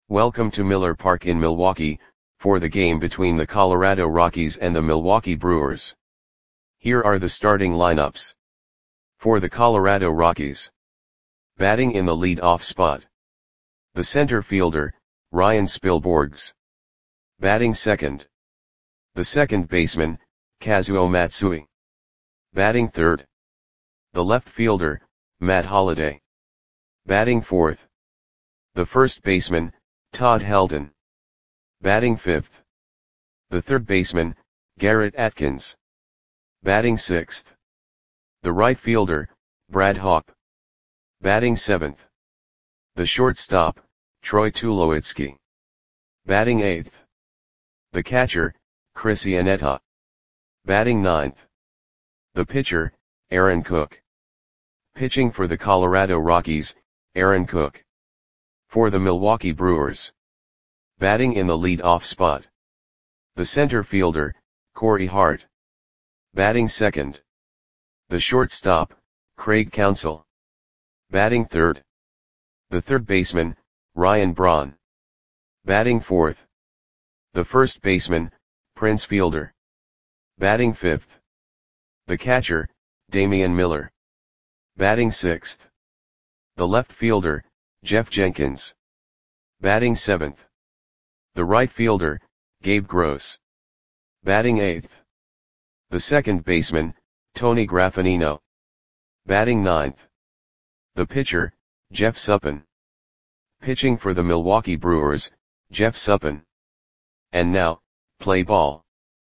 Welcome to Miller Park in Milwaukee, for the game between the Colorado Rockies and the Milwaukee Brewers. Here are the starting lineups. For the Colorado Rockies. Batting in the lead-off spot. The center fielder, Ryan Spilborghs. Batting second. The second baseman, Kazuo Matsui. Batting third. The left fielder, Matt Holliday. Batting fourth. The first baseman, Todd Helton. Batting fifth. The third baseman, Garrett Atkins. Batting sixth. The right fielder, Brad Hawpe. Batting seventh. The shortstop, Troy Tulowitzki. Batting eighth. The catcher, Chris Iannetta. Batting ninth. The pitcher, Aaron Cook. Pitching for the Colorado Rockies, Aaron Cook. For the Milwaukee Brewers. Batting in the lead-off spot. The center fielder, Corey Hart. Batting second. The shortstop, Craig Counsell. Batting third. The third baseman, Ryan Braun. Batting fourth. The first baseman, Prince Fielder. Batting fifth. The catcher, Damian Miller. Batting sixth. The left fielder, Jeff Jenkins. Batting seventh. The right fielder, Gabe Gross. Batting eighth. The second baseman, Tony Graffagnino. Batting ninth. The pitcher, Jeff Suppan. Pitching for the Milwaukee Brewers, Jeff Suppan. And now, play ball.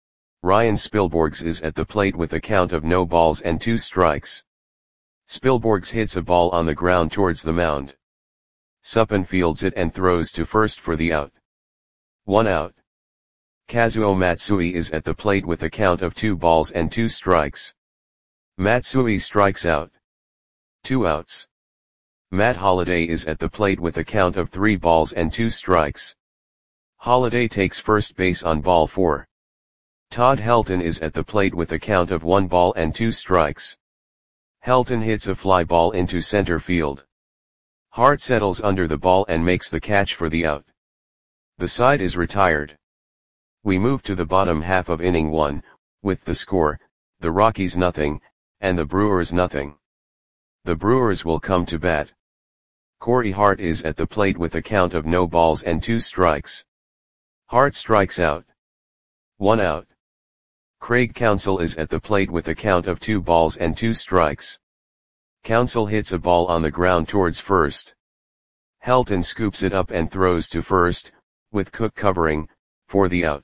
Ryan Spilborghs is at the plate with a count of no balls and 2 strikes. Spilborghs hits a ball on the ground towards the mound. Suppan fields it and throws to first for the out. 1 out. Kazuo Matsui is at the plate with a count of 2 balls and 2 strikes. Matsui strikes out. 2 outs. Matt Holliday is at the plate with a count of 3 balls and 2 strikes. Holliday takes first base on ball 4. Todd Helton is at the plate with a count of 1 ball and 2 strikes. Helton hits a fly ball into center field. Hart settles under the ball and makes the catch for the out. The side is retired. We move to the bottom half of inning 1, with the score, the Rockies nothing, and the Brewers nothing. The Brewers will come to bat. Corey Hart is at the plate with a count of no balls and 2 strikes. Hart strikes out. 1 out. Craig Counsell is at the plate with a count of 2 balls and 2 strikes. Counsell hits a ball on the ground towards first. Helton scoops it up and throws to first, with Cook covering, for the out.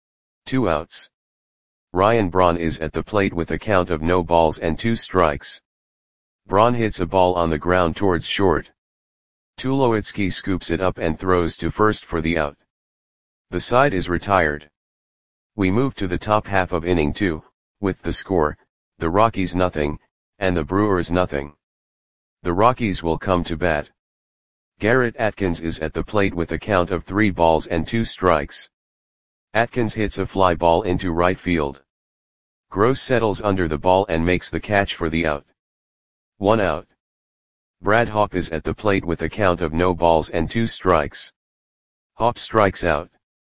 2 outs. Ryan Braun is at the plate with a count of no balls and 2 strikes. Braun hits a ball on the ground towards short. Tulowitzki scoops it up and throws to first for the out. The side is retired. We move to the top half of inning 2, with the score, the Rockies nothing, and the Brewers nothing. The Rockies will come to bat. Garrett Atkins is at the plate with a count of 3 balls and 2 strikes. Atkins hits a fly ball into right field. Gross settles under the ball and makes the catch for the out. 1 out. Brad Hawpe is at the plate with a count of no balls and 2 strikes. Hawpe strikes out.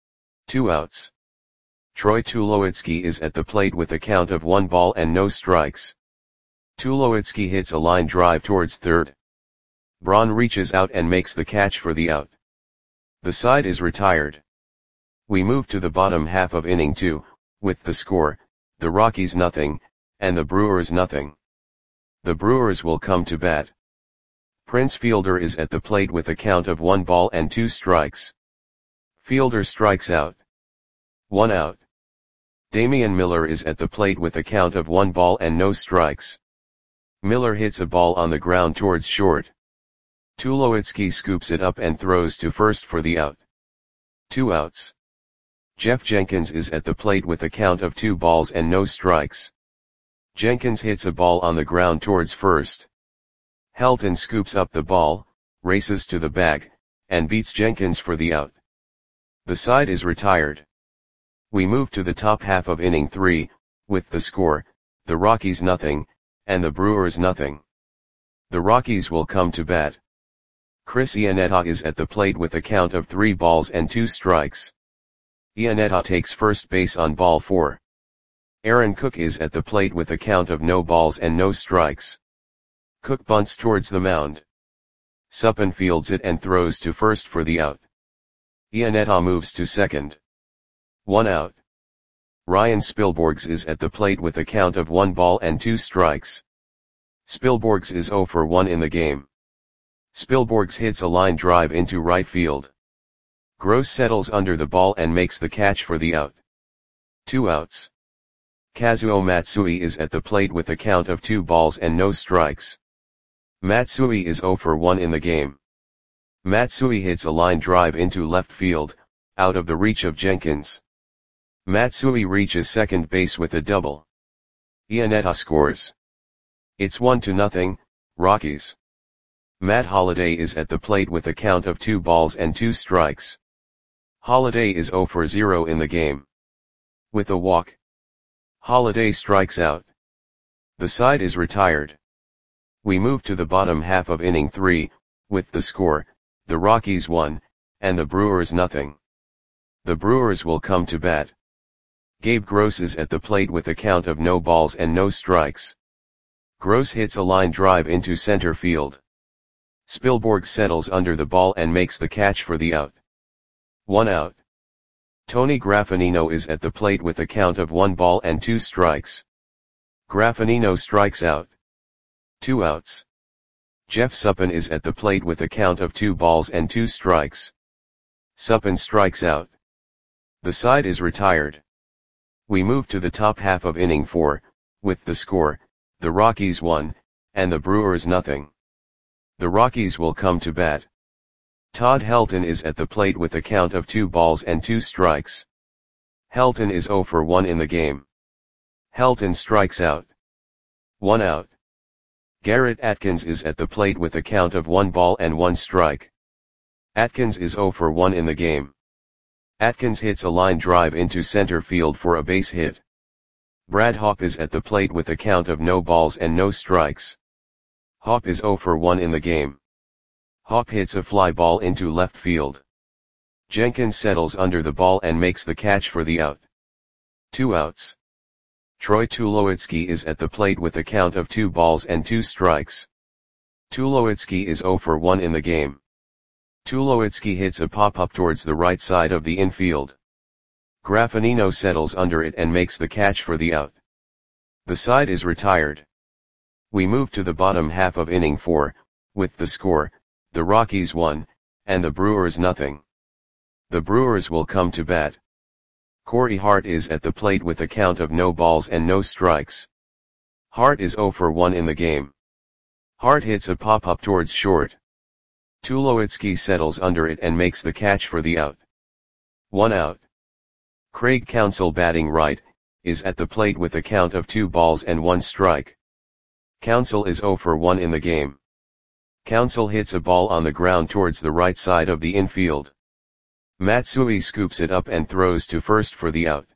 2 outs. Troy Tulowitzki is at the plate with a count of 1 ball and no strikes. Tulowitzki hits a line drive towards third. Braun reaches out and makes the catch for the out. The side is retired. We move to the bottom half of inning 2, with the score, the Rockies nothing, and the Brewers nothing. The Brewers will come to bat. Prince Fielder is at the plate with a count of 1 ball and 2 strikes. Fielder strikes out. 1 out. Damian Miller is at the plate with a count of 1 ball and no strikes. Miller hits a ball on the ground towards short. Tulowitzki scoops it up and throws to first for the out. 2 outs. Jeff Jenkins is at the plate with a count of 2 balls and no strikes. Jenkins hits a ball on the ground towards first. Helton scoops up the ball, races to the bag, and beats Jenkins for the out. The side is retired. We move to the top half of inning 3, with the score, the Rockies nothing, and the Brewers nothing. The Rockies will come to bat. Chris Iannetta is at the plate with a count of 3 balls and 2 strikes. Iannetta takes first base on ball 4. Aaron Cook is at the plate with a count of no balls and no strikes. Cook bunts towards the mound. Suppan fields it and throws to first for the out. Iannetta moves to second. 1 out. Ryan Spilborghs is at the plate with a count of 1 ball and 2 strikes. Spilborghs is 0 for 1 in the game. Spilborghs hits a line drive into right field. Gross settles under the ball and makes the catch for the out. 2 outs. Kazuo Matsui is at the plate with a count of 2 balls and no strikes. Matsui is 0 for 1 in the game. Matsui hits a line drive into left field, out of the reach of Jenkins. Matsui reaches second base with a double. Iannetta scores. It's 1-0, Rockies. Matt Holliday is at the plate with a count of 2 balls and 2 strikes. Holliday is 0 for 0 in the game. With a walk, Holliday strikes out. The side is retired. We move to the bottom half of inning 3, with the score, the Rockies 1, and the Brewers 0. The Brewers will come to bat. Gabe Gross is at the plate with a count of no balls and no strikes. Gross hits a line drive into center field. Spilborghs settles under the ball and makes the catch for the out. 1 out. Tony Graffinino is at the plate with a count of 1 ball and 2 strikes. Graffinino strikes out. 2 outs. Jeff Suppan is at the plate with a count of 2 balls and 2 strikes. Suppan strikes out. The side is retired. We move to the top half of inning 4, with the score, the Rockies 1, and the Brewers 0. The Rockies will come to bat. Todd Helton is at the plate with a count of 2 balls and 2 strikes. Helton is 0 for 1 in the game. Helton strikes out. 1 out. Garrett Atkins is at the plate with a count of 1 ball and 1 strike. Atkins is 0 for 1 in the game. Atkins hits a line drive into center field for a base hit. Brad Hawpe is at the plate with a count of no balls and no strikes. Hawpe is 0 for 1 in the game. Hawpe hits a fly ball into left field. Jenkins settles under the ball and makes the catch for the out. 2 outs. Troy Tulowitzki is at the plate with a count of 2 balls and 2 strikes. Tulowitzki is 0 for 1 in the game. Tulowitzki hits a pop-up towards the right side of the infield. Graffinino settles under it and makes the catch for the out. The side is retired. We move to the bottom half of inning 4, with the score, the Rockies 1, and the Brewers 0. The Brewers will come to bat. Corey Hart is at the plate with a count of no balls and no strikes. Hart is 0 for 1 in the game. Hart hits a pop-up towards short. Tulowitzki settles under it and makes the catch for the out. 1 out. Craig Counsell, batting right, is at the plate with a count of 2 balls and 1 strike. Counsell is 0 for 1 in the game. Counsell hits a ball on the ground towards the right side of the infield. Matsui scoops it up and throws to first for the out.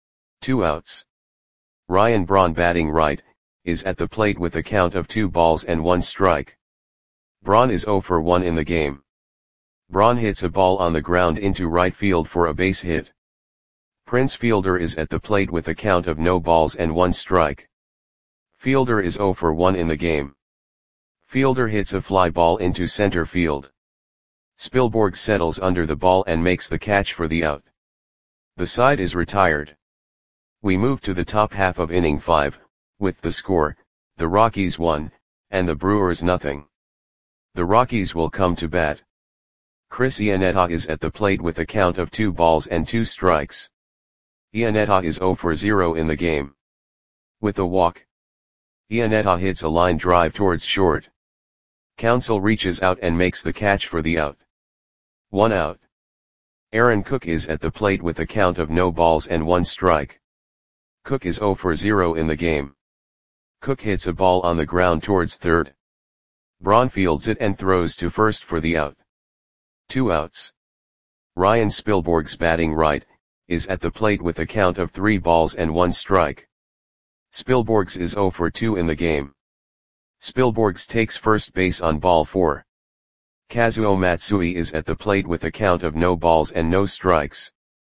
2 outs. Ryan Braun, batting right, is at the plate with a count of 2 balls and 1 strike. Braun is 0 for 1 in the game. Braun hits a ball on the ground into right field for a base hit. Prince Fielder is at the plate with a count of no balls and 1 strike. Fielder is 0 for 1 in the game. Fielder hits a fly ball into center field. Spilborghs settles under the ball and makes the catch for the out. The side is retired. We move to the top half of inning 5, with the score, the Rockies 1, and the Brewers 0. The Rockies will come to bat. Chris Iannetta is at the plate with a count of 2 balls and 2 strikes. Iannetta is 0 for 0 in the game. With a walk, Iannetta hits a line drive towards short. Counsell reaches out and makes the catch for the out. 1 out. Aaron Cook is at the plate with a count of no balls and 1 strike. Cook is 0 for 0 in the game. Cook hits a ball on the ground towards third. Braun fields it and throws to first for the out. 2 outs. Ryan Spilborghs, batting right, is at the plate with a count of 3 balls and 1 strike. Spilborghs is 0 for 2 in the game. Spilborghs takes first base on ball 4. Kazuo Matsui is at the plate with a count of no balls and no strikes.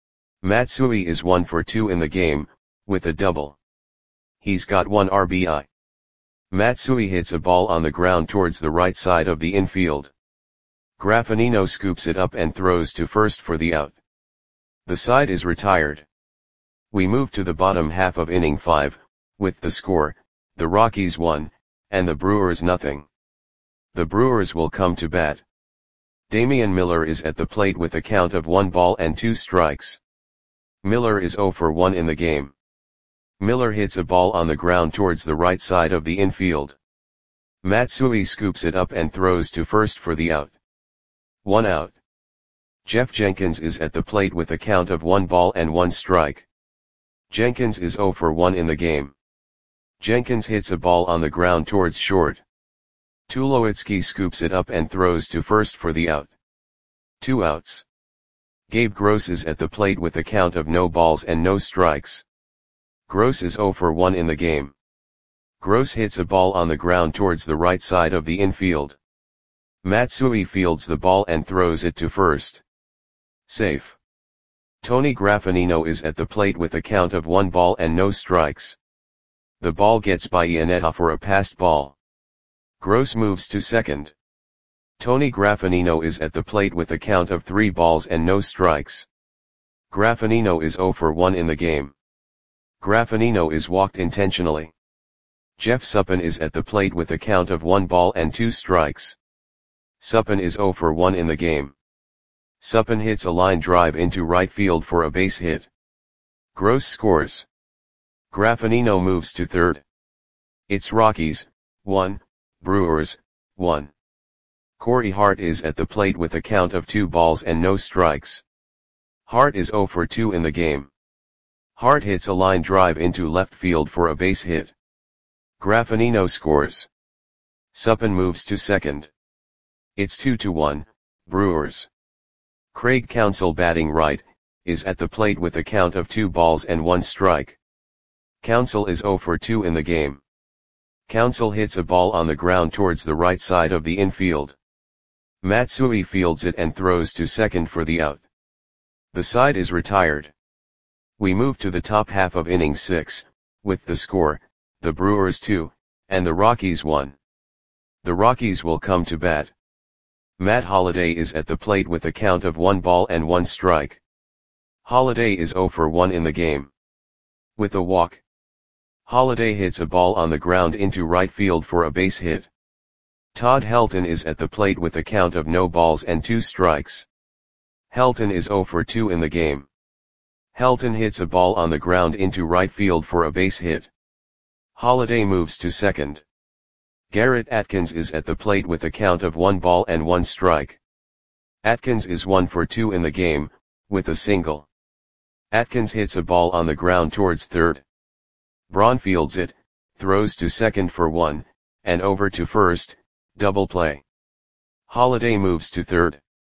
Matsui is 1 for 2 in the game, with a double. He's got 1 RBI. Matsui hits a ball on the ground towards the right side of the infield. Graffinino scoops it up and throws to first for the out. The side is retired. We move to the bottom half of inning 5, with the score, the Rockies 1, and the Brewers nothing. The Brewers will come to bat. Damian Miller is at the plate with a count of 1 ball and 2 strikes. Miller is 0 for 1 in the game. Miller hits a ball on the ground towards the right side of the infield. Matsui scoops it up and throws to first for the out. 1 out. Jeff Jenkins is at the plate with a count of 1 ball and 1 strike. Jenkins is 0 for 1 in the game. Jenkins hits a ball on the ground towards short. Tulowitzki scoops it up and throws to first for the out. 2 outs. Gabe Gross is at the plate with a count of no balls and no strikes. Gross is 0 for 1 in the game. Gross hits a ball on the ground towards the right side of the infield. Matsui fields the ball and throws it to first. Safe. Tony Graffinino is at the plate with a count of 1 ball and no strikes. The ball gets by Iannetta for a passed ball. Gross moves to second. Tony Graffinino is at the plate with a count of 3 balls and no strikes. Graffinino is 0 for 1 in the game. Graffinino is walked intentionally. Jeff Suppan is at the plate with a count of 1 ball and 2 strikes. Suppan is 0 for 1 in the game. Suppan hits a line drive into right field for a base hit. Gross scores. Graffinino moves to third. It's Rockies, 1, Brewers, 1. Corey Hart is at the plate with a count of 2 balls and no strikes. Hart is 0 for 2 in the game. Hart hits a line drive into left field for a base hit. Graffinino scores. Suppan moves to second. It's 2-1, Brewers. Craig Counsell, batting right, is at the plate with a count of 2 balls and 1 strike. Counsell is 0 for 2 in the game. Counsell hits a ball on the ground towards the right side of the infield. Matsui fields it and throws to second for the out. The side is retired. We move to the top half of inning 6, with the score, the Brewers 2, and the Rockies 1. The Rockies will come to bat. Matt Holliday is at the plate with a count of 1 ball and 1 strike. Holliday is 0 for 1 in the game. With a walk. Holliday hits a ball on the ground into right field for a base hit. Todd Helton is at the plate with a count of no balls and 2 strikes. Helton is 0 for 2 in the game. Helton hits a ball on the ground into right field for a base hit. Holliday moves to second. Garrett Atkins is at the plate with a count of 1 ball and 1 strike. Atkins is 1 for 2 in the game, with a single. Atkins hits a ball on the ground towards third. Braun fields it, throws to second for 1, and over to first, double play. Holliday moves to third.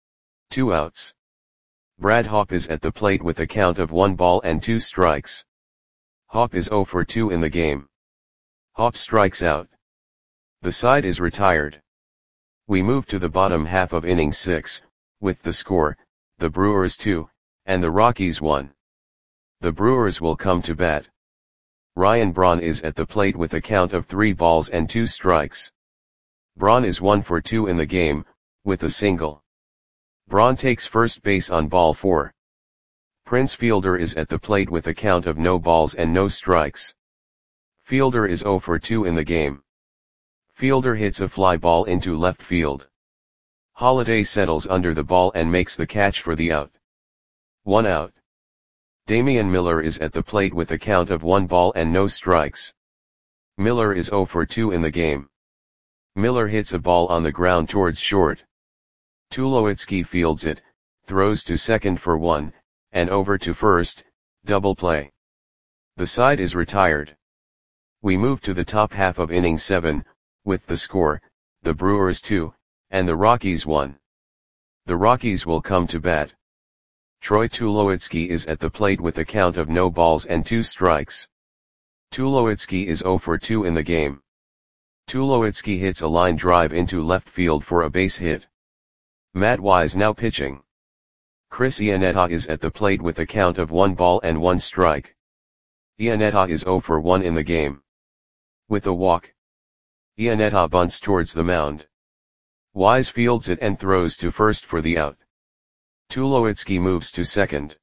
2 outs. Brad Hawpe is at the plate with a count of 1 ball and 2 strikes. Hawpe is 0 for 2 in the game. Hawpe strikes out. The side is retired. We move to the bottom half of inning 6, with the score, the Brewers 2, and the Rockies 1. The Brewers will come to bat. Ryan Braun is at the plate with a count of 3 balls and 2 strikes. Braun is 1 for 2 in the game, with a single. Braun takes first base on ball 4. Prince Fielder is at the plate with a count of no balls and no strikes. Fielder is 0 for 2 in the game. Fielder hits a fly ball into left field. Holliday settles under the ball and makes the catch for the out. 1 out. Damian Miller is at the plate with a count of 1 ball and no strikes. Miller is 0 for 2 in the game. Miller hits a ball on the ground towards short. Tulowitzki fields it, throws to second for 1, and over to first, double play. The side is retired. We move to the top half of inning 7, with the score, the Brewers 2, and the Rockies 1. The Rockies will come to bat. Troy Tulowitzki is at the plate with a count of no balls and 2 strikes. Tulowitzki is 0 for 2 in the game. Tulowitzki hits a line drive into left field for a base hit. Matt Wise now pitching. Chris Iannetta is at the plate with a count of 1 ball and 1 strike. Iannetta is 0 for 1 in the game. With a walk, Iannetta bunts towards the mound. Wise fields it and throws to first for the out. Tulowitzki moves to second.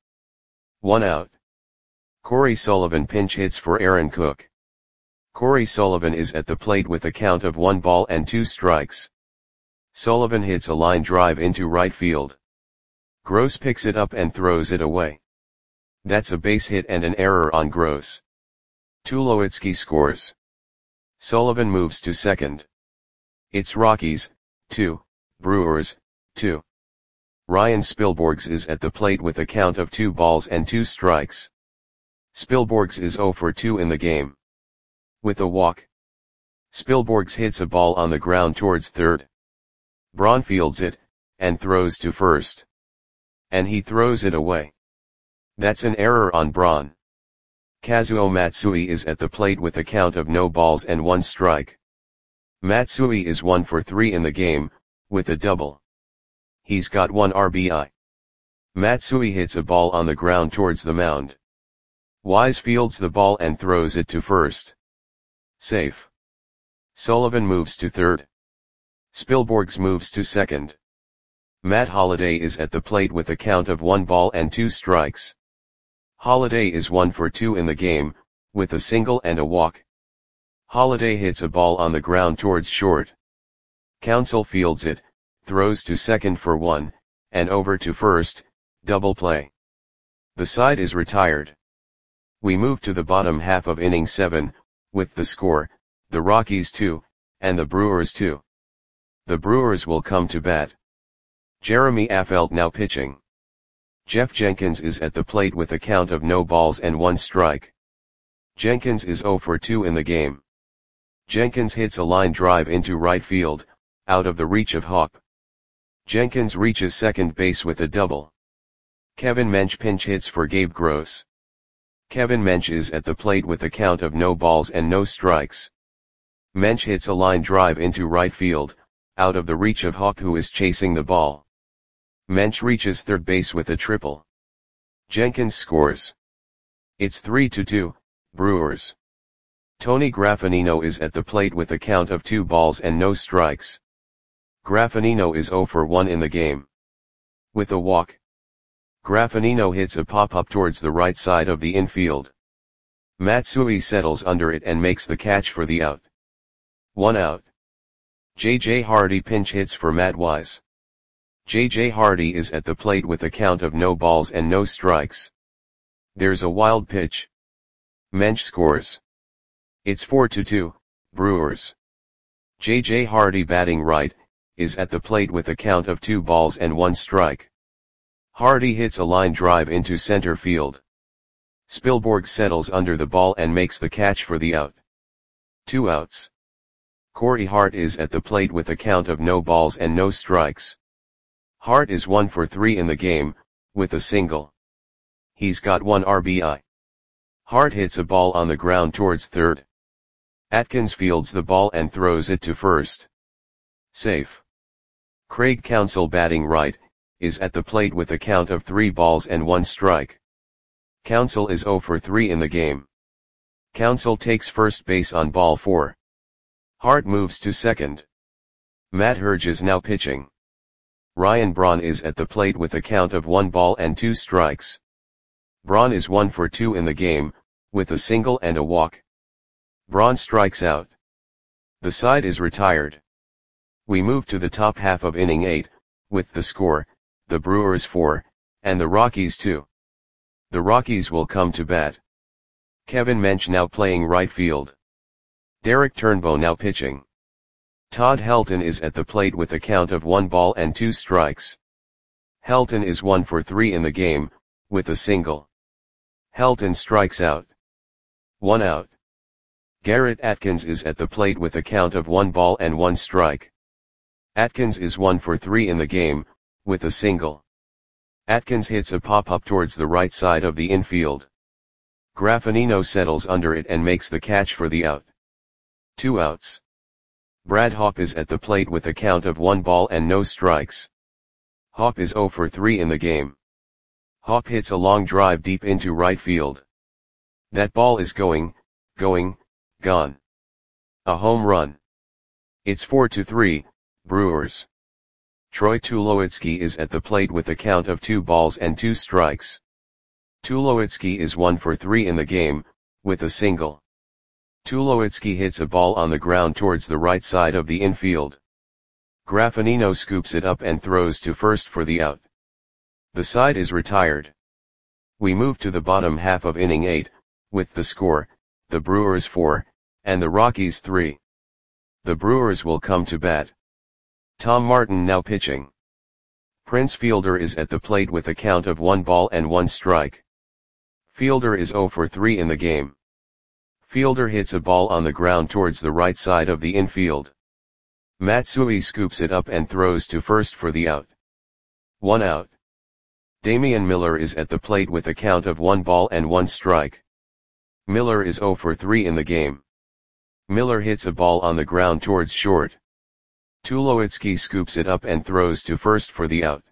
1 out. Corey Sullivan pinch hits for Aaron Cook. Corey Sullivan is at the plate with a count of 1 ball and 2 strikes. Sullivan hits a line drive into right field. Gross picks it up and throws it away. That's a base hit and an error on Gross. Tulowitzki scores. Sullivan moves to second. It's Rockies, 2, Brewers, 2. Ryan Spilborghs is at the plate with a count of 2 balls and 2 strikes. Spilborghs is 0 for 2 in the game. With a walk, Spilborghs hits a ball on the ground towards third. Braun fields it, and throws to first. And he throws it away. That's an error on Braun. Kazuo Matsui is at the plate with a count of no balls and 1 strike. Matsui is 1 for 3 in the game, with a double. He's got 1 RBI. Matsui hits a ball on the ground towards the mound. Wise fields the ball and throws it to first. Safe. Sullivan moves to third. Spilborghs moves to second. Matt Holliday is at the plate with a count of 1 ball and 2 strikes. Holliday is 1 for 2 in the game, with a single and a walk. Holliday hits a ball on the ground towards short. Counsell fields it, throws to second for 1, and over to first, double play. The side is retired. We move to the bottom half of inning 7, with the score, the Rockies 2, and the Brewers 2. The Brewers will come to bat. Jeremy Affeldt now pitching. Jeff Jenkins is at the plate with a count of no balls and 1 strike. Jenkins is 0 for 2 in the game. Jenkins hits a line drive into right field, out of the reach of Hawk. Jenkins reaches second base with a double. Kevin Mench pinch hits for Gabe Gross. Kevin Mench is at the plate with a count of no balls and no strikes. Mench hits a line drive into right field, out of the reach of Hawk who is chasing the ball. Mench reaches third base with a triple. Jenkins scores. It's 3-2, Brewers. Tony Graffagnino is at the plate with a count of 2 balls and no strikes. Graffagnino is 0 for 1 in the game. With a walk, Graffagnino hits a pop-up towards the right side of the infield. Matsui settles under it and makes the catch for the out. 1 out. J.J. Hardy pinch hits for Matt Wise. J.J. Hardy is at the plate with a count of no balls and no strikes. There's a wild pitch. Mench scores. It's 4-2, Brewers. J.J. Hardy batting right, is at the plate with a count of 2 balls and 1 strike. Hardy hits a line drive into center field. Spilborghs settles under the ball and makes the catch for the out. 2 outs. Corey Hart is at the plate with a count of no balls and no strikes. Hart is 1 for 3 in the game, with a single. He's got 1 RBI. Hart hits a ball on the ground towards third. Atkins fields the ball and throws it to first. Safe. Craig Counsell batting right, is at the plate with a count of 3 balls and 1 strike. Counsell is 0 for 3 in the game. Counsell takes first base on ball 4. Hart moves to second. Matt Herge is now pitching. Ryan Braun is at the plate with a count of 1 ball and 2 strikes. Braun is 1 for 2 in the game, with a single and a walk. Braun strikes out. The side is retired. We move to the top half of inning 8, with the score, the Brewers 4, and the Rockies 2. The Rockies will come to bat. Kevin Mench now playing right field. Derek Turnbow now pitching. Todd Helton is at the plate with a count of 1 ball and 2 strikes. Helton is 1 for 3 in the game, with a single. Helton strikes out. 1 out. Garrett Atkins is at the plate with a count of 1 ball and 1 strike. Atkins is 1 for 3 in the game, with a single. Atkins hits a pop-up towards the right side of the infield. Graffagnino settles under it and makes the catch for the out. 2 outs. Brad Hawpe is at the plate with a count of 1 ball and no strikes. Hop is 0 for 3 in the game. Hop hits a long drive deep into right field. That ball is gone. A home run. It's 4-3, Brewers. Troy Tulowitzki is at the plate with a count of 2 balls and 2 strikes. Tulowitzki is 1 for 3 in the game, with a single. Tulowitzki hits a ball on the ground towards the right side of the infield. Graffinino scoops it up and throws to first for the out. The side is retired. We move to the bottom half of inning 8, with the score, the Brewers 4, and the Rockies 3. The Brewers will come to bat. Tom Martin now pitching. Prince Fielder is at the plate with a count of 1 ball and 1 strike. Fielder is 0 for 3 in the game. Fielder hits a ball on the ground towards the right side of the infield. Matsui scoops it up and throws to first for the out. 1 out. Damian Miller is at the plate with a count of 1 ball and 1 strike. Miller is 0 for 3 in the game. Miller hits a ball on the ground towards short. Tulowitzki scoops it up and throws to first for the out.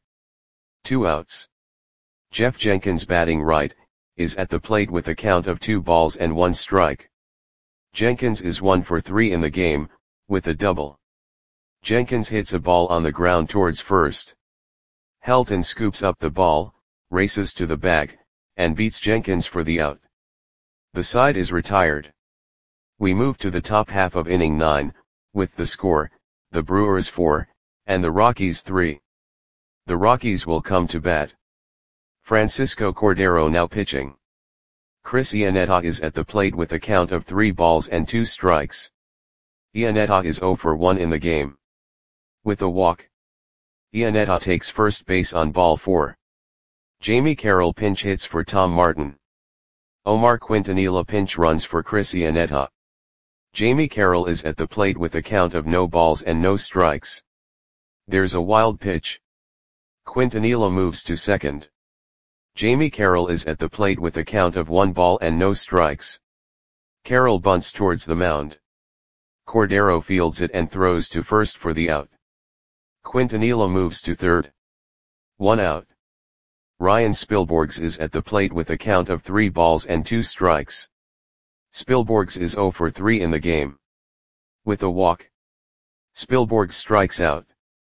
2 outs. Jeff Jenkins, batting right, is at the plate with a count of 2 balls and 1 strike. Jenkins is 1 for 3 in the game, with a double. Jenkins hits a ball on the ground towards first. Helton scoops up the ball, races to the bag, and beats Jenkins for the out. The side is retired. We move to the top half of inning 9, with the score, the Brewers 4, and the Rockies 3. The Rockies will come to bat. Francisco Cordero now pitching. Chris Iannetta is at the plate with a count of 3 balls and 2 strikes. Iannetta is 0 for 1 in the game. With a walk. Iannetta takes first base on ball 4. Jamie Carroll pinch hits for Tom Martin. Omar Quintanilla pinch runs for Chris Iannetta. Jamie Carroll is at the plate with a count of no balls and no strikes. There's a wild pitch. Quintanilla moves to second. Jamie Carroll is at the plate with a count of 1 ball and no strikes. Carroll bunts towards the mound. Cordero fields it and throws to first for the out. Quintanilla moves to third. 1 out. Ryan Spilborghs is at the plate with a count of 3 balls and 2 strikes. Spilborghs is 0 for 3 in the game. With a walk. Spilborghs strikes out.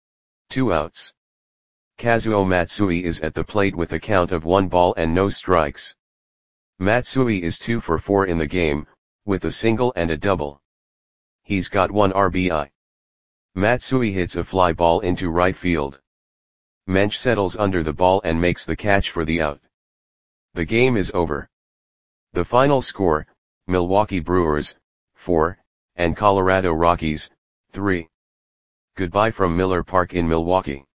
2 outs. Kazuo Matsui is at the plate with a count of 1 ball and no strikes. Matsui is 2 for 4 in the game, with a single and a double. He's got 1 RBI. Matsui hits a fly ball into right field. Mensch settles under the ball and makes the catch for the out. The game is over. The final score, Milwaukee Brewers, 4, and Colorado Rockies, 3. Goodbye from Miller Park in Milwaukee.